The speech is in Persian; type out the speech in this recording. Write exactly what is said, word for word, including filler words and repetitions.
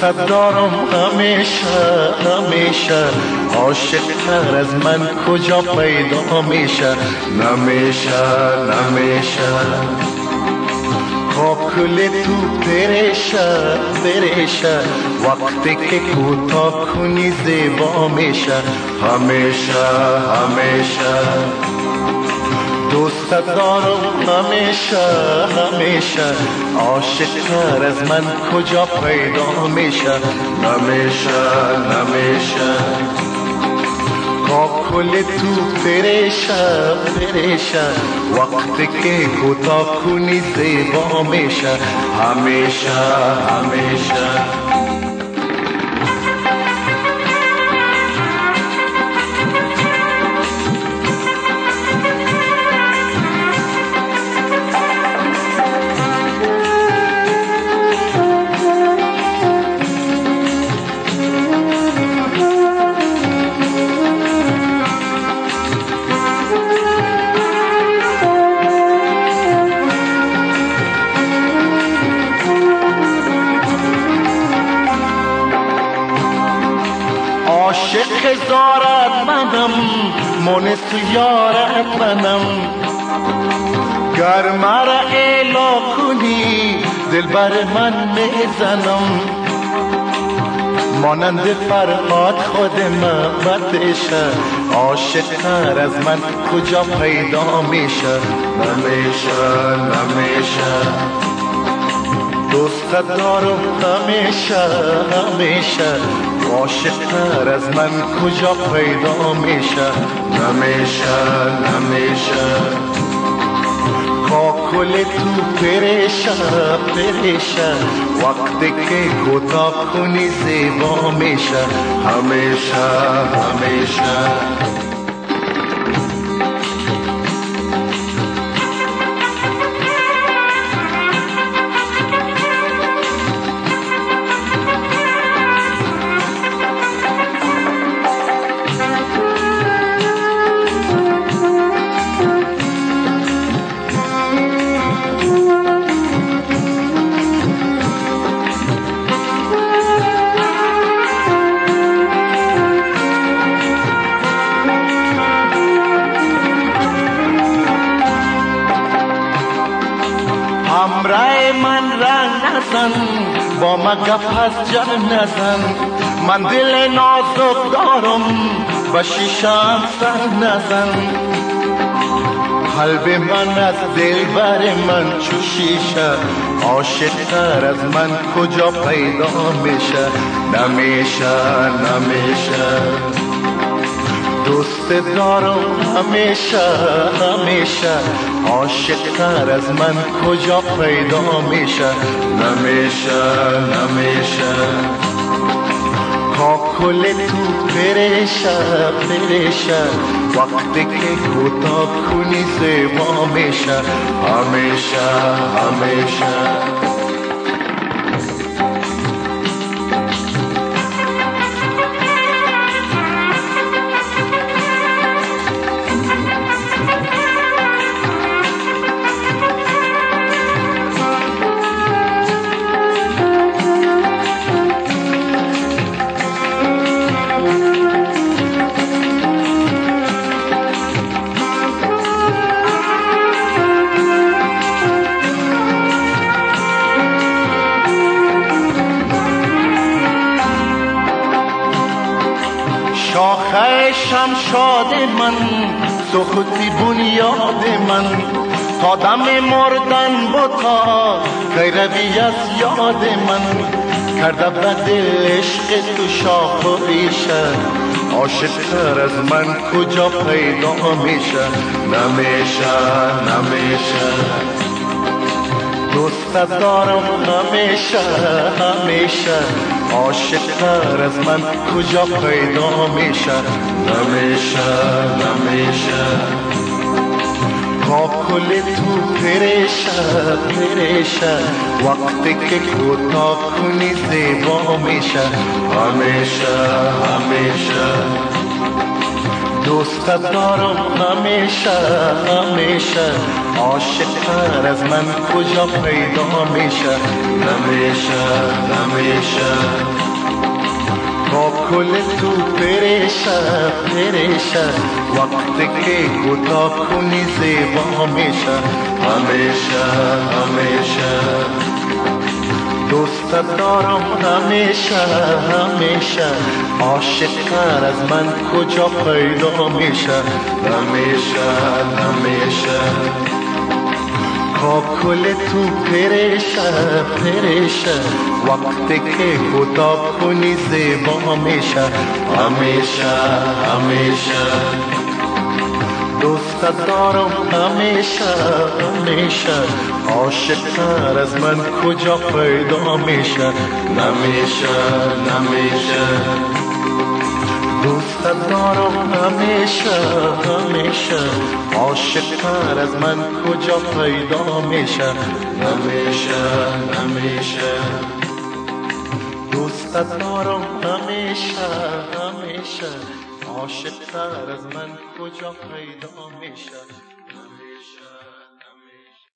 دوستت دارم همیشه همیشه، عاشق تر از من کجا پیدا میشه؟ نمیشه نمیشه کل تو پریشه پریشه، وقتی که کوتاه کنی زیبا میشه همیشه همیشه. دوستت دارم همیشه همیشه، عاشق تر از من کجا پیدا میشه؟ نمیشه نمیشه کل تو پریشه پریشه، وقتی که کوتاه کنی زیبا میشه همیشه همیشه. عاشق زارت منم، مونس یارت منم، گر مرا اعلا کنی دل بر من میزنم، مانند فرهاد خود محبتشه، عاشق تر از من کجا پیدا میشه؟ نمیشه نمیشه. دوستت دارم همیشه همیشه، عاشق تر از من کجا پیدا میشه؟ نمیشه نمیشه کل تو پریشه پریشه، وقتی که کوتاه کنی زیبا میشه همیشه همیشه. همراه من رنگ نزن، با من گپ از جان نزن، من دل نازک دارم با شیشم سر نزن، قلب من از دل بر من چو شیشه، عاشق تر از من کجا پیدا میشه؟ نمیشه نمیشه. دوست دارم همیشه همیشه، عاشق تر از من کجا پیدا میشه؟ نمیشه نمیشه کل تو پریشه پریشه، وقتی که کوتاه کنی زیبا میشه همیشه همیشه. شاخه شمشاد من، سختی بنیاد من، تا دم مردن بتا کی روی از یاد من، کرده به دل عشق تو شاخ و ریشه، عاشق تر از من کجا پیدا میشه؟ نمیشه نمیشه. دوستت دارم همیشه همیشه، عاشق تر از من کجا پیدا میشه؟ نمیشه نمیشه کل تو پریشه پریشه، وقتی که کوتاه کنی زیبا میشه همیشه همیشه. دوستت دارم همیشه همیشه، عاشق تر از من کجا پیدا میشه؟ نمیشه نمیشه. کل تو پریشه پریشه وقتی که گدا کنی زیبا میشه همیشه همیشه دوست دارم همیشه همیشه عاشق‌تر از من کجا پیدا میشه همیشه همیشه کل تو پریشه پریشه وقتی که خدا کنی زیبا میشه همیشه همیشه دوست دارم همیشه همیشه عاشق‌تر از من کجا پیدا میشه نمیشه نمیشه دوست دارم همیشه همیشه عاشق‌تر از من کجا پیدا میشه نمیشه نمیشه دوست دارم همیشه همیشه عاشق‌تر از من کجا پیدا میشه